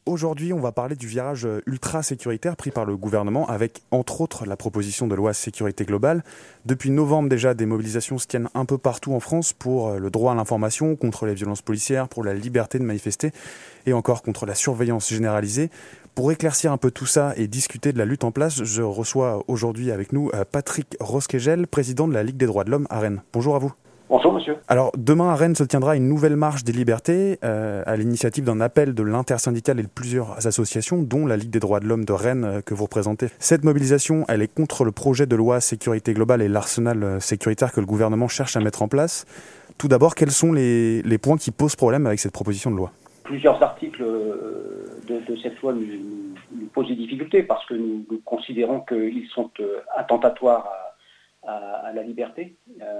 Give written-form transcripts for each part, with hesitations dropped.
aujourd'hui, on va parler du virage ultra sécuritaire pris par le gouvernement avec, entre autres, la proposition de loi sécurité globale. Depuis novembre déjà, des mobilisations se tiennent un peu partout en France pour le droit à l'information, contre les violences policières, pour la liberté de manifester et encore contre la surveillance généralisée. Pour éclaircir un peu tout ça et discuter de la lutte en place, je reçois aujourd'hui avec nous Patrick Roskegel, président de la Ligue des droits de l'homme à Rennes. Bonjour à vous. Bonjour monsieur. Alors demain à Rennes se tiendra une nouvelle marche des libertés à l'initiative d'un appel de l'intersyndicale et de plusieurs associations dont la Ligue des droits de l'homme de Rennes que vous représentez. Cette mobilisation, elle est contre le projet de loi sécurité globale et l'arsenal sécuritaire que le gouvernement cherche à mettre en place. Tout d'abord, quels sont les points qui posent problème avec cette proposition de loi ? Plusieurs articles de cette loi nous posent des difficultés parce que nous considérons qu'ils sont attentatoires à la liberté.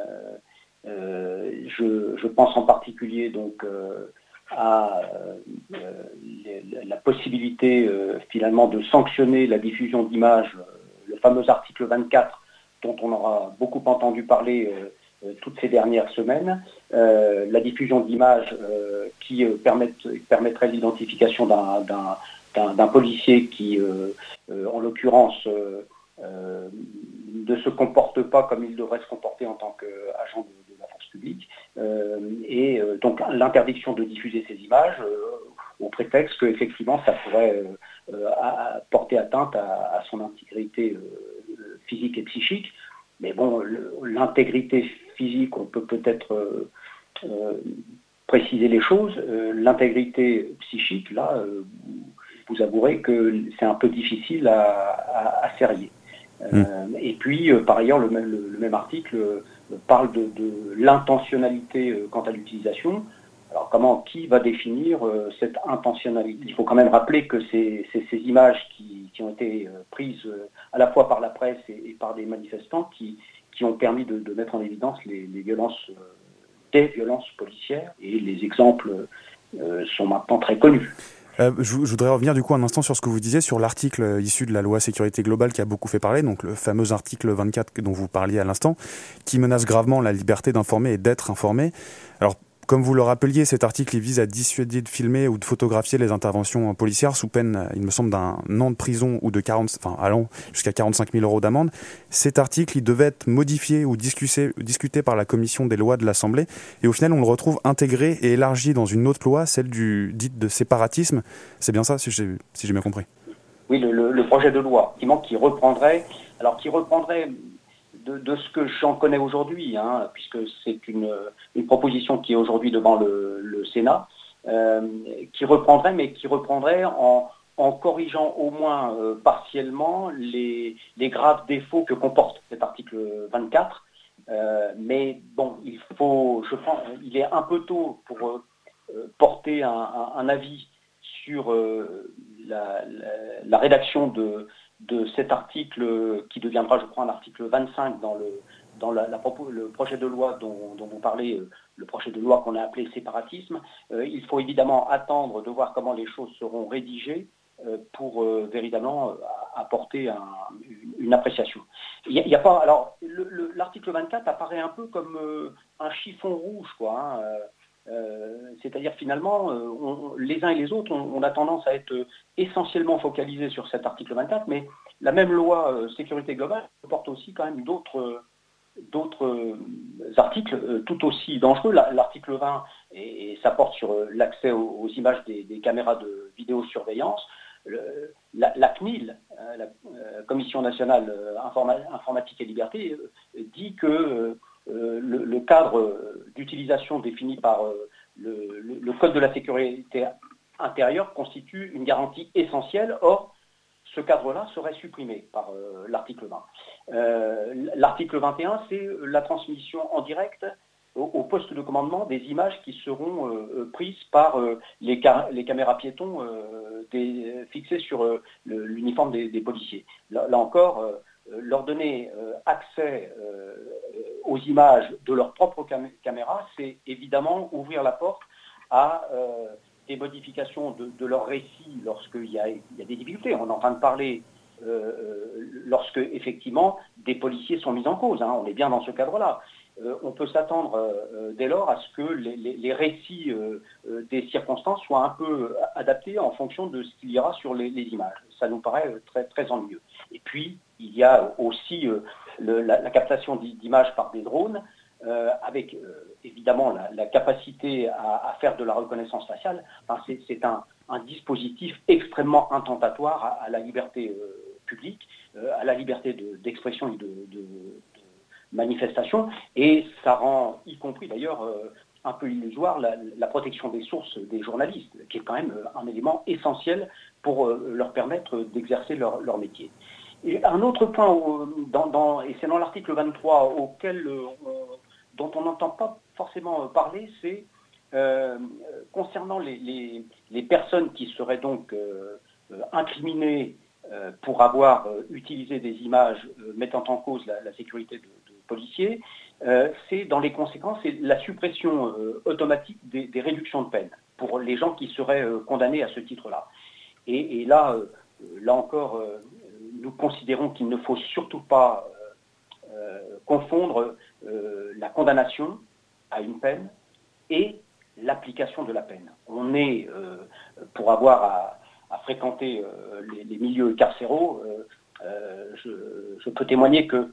Je pense en particulier donc à la possibilité finalement de sanctionner la diffusion d'images, le fameux article 24 dont on aura beaucoup entendu parler toutes ces dernières semaines, la diffusion d'images qui permettrait l'identification d'un policier qui, en l'occurrence, ne se comporte pas comme il devrait se comporter en tant qu'agent de la force publique, et donc l'interdiction de diffuser ces images au prétexte qu'effectivement ça pourrait porter atteinte à son intégrité physique et psychique. Mais bon, l'intégrité physique, on peut peut-être préciser les choses. L'intégrité psychique, là, vous avouerez que c'est un peu difficile à serrer. Et puis, par ailleurs, le même article parle de l'intentionnalité quant à l'utilisation. Alors, qui va définir cette intentionnalité ? Il faut quand même rappeler que ces images qui ont été prises à la fois par la presse et par des manifestants qui ont permis de mettre en évidence des violences policières, et les exemples sont maintenant très connus. Je voudrais revenir du coup un instant sur ce que vous disiez sur l'article issu de la loi sécurité globale qui a beaucoup fait parler, donc le fameux article 24 dont vous parliez à l'instant, qui menace gravement la liberté d'informer et d'être informé. Alors, comme vous le rappeliez, cet article il vise à dissuader de filmer ou de photographier les interventions policières sous peine, il me semble, d'un an de prison ou allant jusqu'à 45 000 € d'amende. Cet article, il devait être modifié ou discuté par la commission des lois de l'Assemblée. Et au final, on le retrouve intégré et élargi dans une autre loi, celle dite de séparatisme. C'est bien ça, si j'ai bien compris. Oui, le projet de loi, qui reprendrait de ce que j'en connais aujourd'hui, puisque c'est une proposition qui est aujourd'hui devant le Sénat, qui reprendrait en corrigeant au moins partiellement les graves défauts que comporte cet article 24. Mais bon, il est un peu tôt pour porter un avis sur la rédaction de cet article qui deviendra, je crois, un article 25 dans le projet de loi dont vous parlez, le projet de loi qu'on a appelé séparatisme. Il faut évidemment attendre de voir comment les choses seront rédigées pour véritablement apporter une appréciation. Il y a pas, alors, l'article 24 apparaît un peu comme un chiffon rouge, quoi. C'est-à-dire finalement, les uns et les autres, on a tendance à être essentiellement focalisés sur cet article 24, mais la même loi sécurité globale porte aussi quand même d'autres articles tout aussi dangereux. L'article 20, et ça porte sur l'accès aux images des caméras de vidéosurveillance. La CNIL, la Commission nationale informatique et liberté, dit que le cadre d'utilisation défini par le Code de la sécurité intérieure constitue une garantie essentielle. Or, ce cadre-là serait supprimé par l'article 20. L'article 21, c'est la transmission en direct au poste de commandement des images qui seront prises par les caméras piétons fixées sur l'uniforme des policiers. Là encore, leur donner accès aux images de leur propre caméra, c'est évidemment ouvrir la porte à des modifications de leur récit lorsqu'il y a des difficultés. On est en train de parler lorsque, effectivement, des policiers sont mis en cause. On est bien dans ce cadre-là. on peut s'attendre dès lors à ce que les récits des circonstances soient un peu adaptés en fonction de ce qu'il y aura sur les images. Ça nous paraît très, très ennuyeux. Et puis, il y a aussi la captation d'images par des drones, avec évidemment la capacité à faire de la reconnaissance faciale. Enfin, c'est un dispositif extrêmement attentatoire à la liberté publique, à la liberté d'expression et de manifestation, et ça rend, y compris d'ailleurs, un peu illusoire la protection des sources des journalistes, qui est quand même un élément essentiel pour leur permettre d'exercer leur métier. Et un autre point, et c'est dans l'article 23 dont on n'entend pas forcément parler, c'est concernant les personnes qui seraient donc incriminées pour avoir utilisé des images mettant en cause la sécurité de policiers, c'est dans les conséquences, c'est la suppression automatique des réductions de peine pour les gens qui seraient condamnés à ce titre-là. Et là encore, nous considérons qu'il ne faut surtout pas confondre la condamnation à une peine et l'application de la peine. On est, pour avoir à fréquenter les milieux carcéraux, je peux témoigner que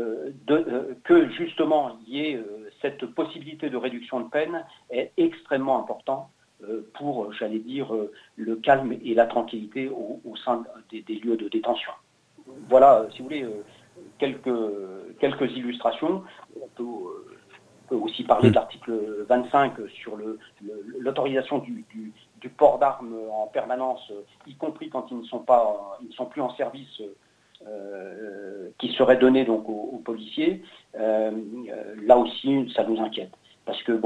justement il y ait cette possibilité de réduction de peine est extrêmement important pour, j'allais dire, le calme et la tranquillité au sein des lieux de détention. Voilà, si vous voulez, quelques illustrations. On peut aussi parler de l'article 25 sur l'autorisation du port d'armes en permanence, y compris quand ils ne sont plus en service, qui serait donné donc aux policiers. Là aussi, ça nous inquiète. Parce que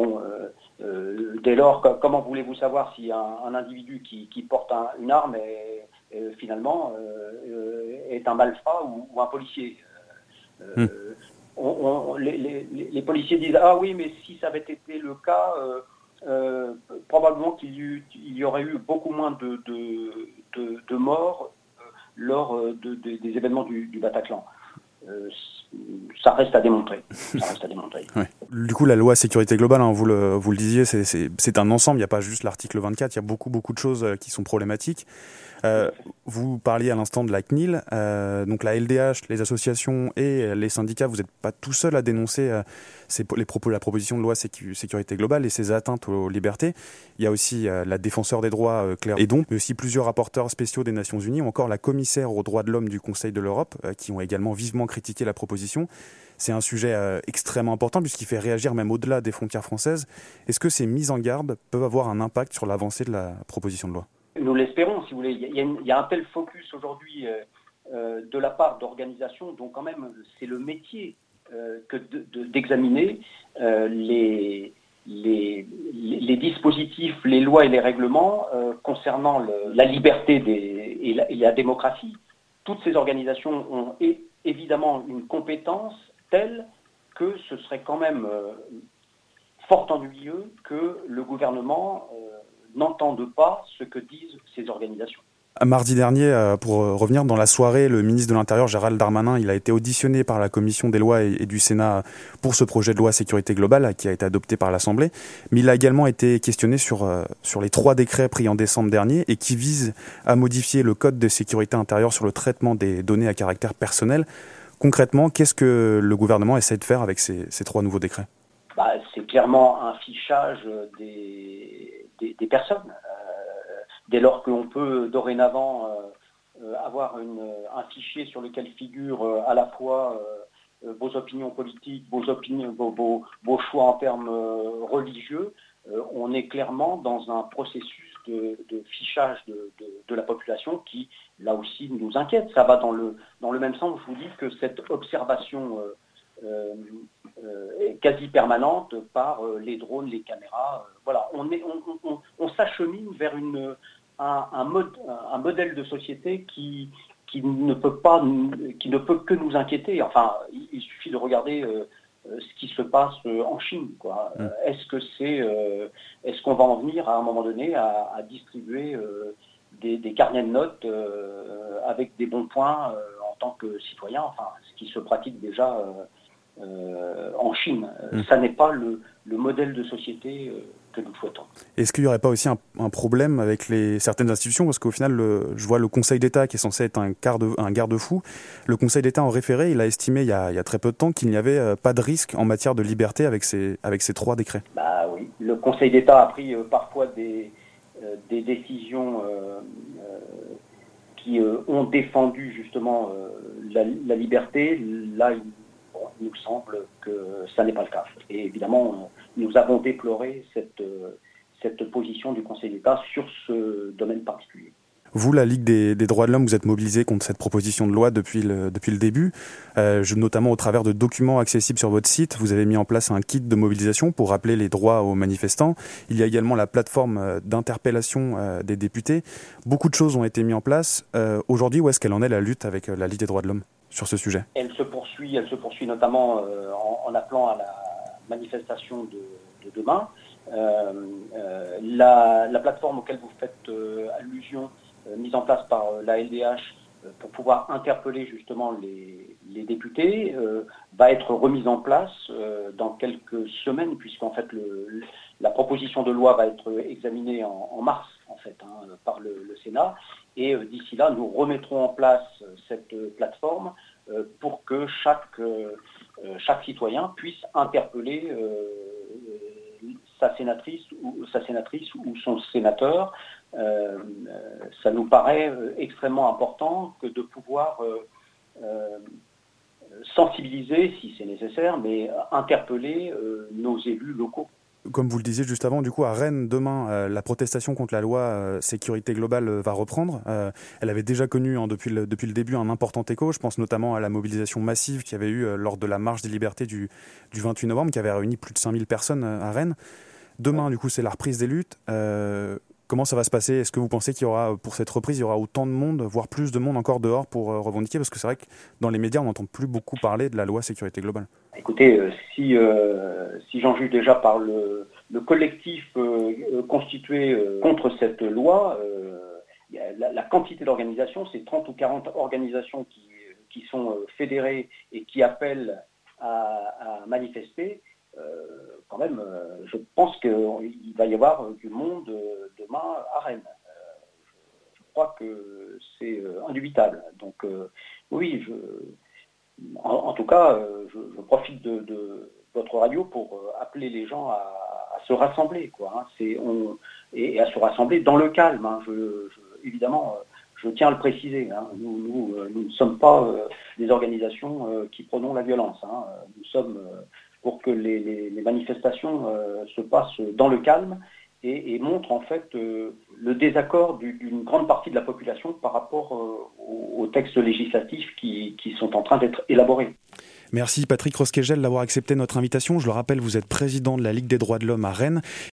dès lors, comment voulez-vous savoir si un individu qui porte une arme finalement est un malfrat ou un policier? Les policiers disent ah oui, mais si ça avait été le cas, probablement qu'il y aurait eu beaucoup moins de morts lors des événements du Bataclan. Ça reste à démontrer. Ouais. Du coup, la loi sécurité globale, hein, vous le disiez, c'est un ensemble. Il n'y a pas juste l'article 24. Il y a beaucoup de choses qui sont problématiques. Vous parliez à l'instant de la CNIL, donc la LDH, les associations et les syndicats. Vous n'êtes pas tout seul à dénoncer la proposition de loi sécurité globale et ses atteintes aux libertés. Il y a aussi la défenseur des droits, Claire Hédon, mais aussi plusieurs rapporteurs spéciaux des Nations Unies, ou encore la commissaire aux droits de l'homme du Conseil de l'Europe, qui ont également vivement critiqué la proposition. C'est un sujet extrêmement important puisqu'il fait réagir même au-delà des frontières françaises. Est-ce que ces mises en garde peuvent avoir un impact sur l'avancée de la proposition de loi ? Nous l'espérons, si vous voulez. Il y a un tel focus aujourd'hui de la part d'organisations dont quand même c'est le métier que d'examiner les dispositifs, les lois et les règlements concernant la liberté et la démocratie. Toutes ces organisations ont évidemment une compétence telle que ce serait quand même fort ennuyeux que le gouvernement n'entendent pas ce que disent ces organisations. Mardi dernier, pour revenir dans la soirée, le ministre de l'Intérieur, Gérald Darmanin, il a été auditionné par la Commission des lois et du Sénat pour ce projet de loi sécurité globale qui a été adopté par l'Assemblée. Mais il a également été questionné sur les 3 décrets pris en décembre dernier et qui visent à modifier le code de sécurité intérieure sur le traitement des données à caractère personnel. Concrètement, qu'est-ce que le gouvernement essaie de faire avec ces 3 nouveaux décrets ? C'est clairement un fichage des personnes. Dès lors qu'on peut dorénavant avoir un fichier sur lequel figurent à la fois vos opinions politiques, vos choix en termes religieux, on est clairement dans un processus de fichage de la population qui, là aussi, nous inquiète. Ça va dans le même sens, je vous dis, que cette observation quasi permanente par les drones, les caméras. Voilà, on s'achemine vers un modèle de société qui ne peut que nous inquiéter. Enfin, il suffit de regarder ce qui se passe en Chine, quoi. Est-ce qu'on va en venir à un moment donné à distribuer des carnets de notes avec des bons points en tant que citoyen, enfin, ce qui se pratique déjà en Chine. Ça n'est pas le modèle de société que nous souhaitons. Est-ce qu'il n'y aurait pas aussi un problème avec certaines institutions? Parce qu'au final, je vois le Conseil d'État qui est censé être un garde-fou. Le Conseil d'État en référé, il a estimé il y a très peu de temps qu'il n'y avait pas de risque en matière de liberté avec ces 3 décrets. Oui, le Conseil d'État a pris parfois des décisions qui ont défendu justement la liberté. Là, il nous semble que ça n'est pas le cas. Et évidemment, nous avons déploré cette position du Conseil d'État sur ce domaine particulier. Vous, la Ligue des droits de l'homme, vous êtes mobilisé contre cette proposition de loi depuis le début, notamment au travers de documents accessibles sur votre site. Vous avez mis en place un kit de mobilisation pour rappeler les droits aux manifestants. Il y a également la plateforme d'interpellation des députés. Beaucoup de choses ont été mises en place. Aujourd'hui, où est-ce qu'elle en est la lutte avec la Ligue des droits de l'homme sur ce sujet? Elle se poursuit notamment en appelant à la manifestation de demain. La plateforme auquel vous faites allusion, mise en place par la LDH pour pouvoir interpeller justement les députés, va être remise en place dans quelques semaines, puisqu'en fait la proposition de loi va être examinée en mars en fait par le Sénat, et d'ici là nous remettrons en place cette plateforme pour que chaque citoyen puisse interpeller sa sénatrice ou son sénateur. Ça nous paraît extrêmement important que de pouvoir sensibiliser, si c'est nécessaire, mais interpeller nos élus locaux. Comme vous le disiez juste avant, du coup, à Rennes, demain, la protestation contre la loi sécurité globale va reprendre. Elle avait déjà connu depuis le début un important écho. Je pense notamment à la mobilisation massive qu'il y avait eu lors de la marche des libertés du 28 novembre, qui avait réuni plus de 5000 personnes à Rennes. Demain, du coup, c'est la reprise des luttes. Comment ça va se passer? Est-ce que vous pensez qu'il y aura, pour cette reprise, il y aura autant de monde, voire plus de monde encore dehors pour revendiquer? Parce que c'est vrai que dans les médias, on n'entend plus beaucoup parler de la loi sécurité globale. Écoutez, si j'en juge déjà par le collectif constitué contre cette loi, la quantité d'organisations, c'est 30 ou 40 organisations qui sont fédérées et qui appellent à manifester. Quand même, je pense qu'il va y avoir du monde demain à Rennes. Je crois que c'est indubitable. Donc oui, en tout cas, je profite de votre radio pour appeler les gens à se rassembler, et à se rassembler dans le calme. Évidemment, je tiens à le préciser. Nous ne sommes pas des organisations qui prônons la violence. Nous sommes pour que les manifestations se passent dans le calme et montrent en fait le désaccord d'une grande partie de la population par rapport aux textes législatifs qui sont en train d'être élaborés. Merci Patrick Roskegel d'avoir accepté notre invitation. Je le rappelle, vous êtes président de la Ligue des droits de l'homme à Rennes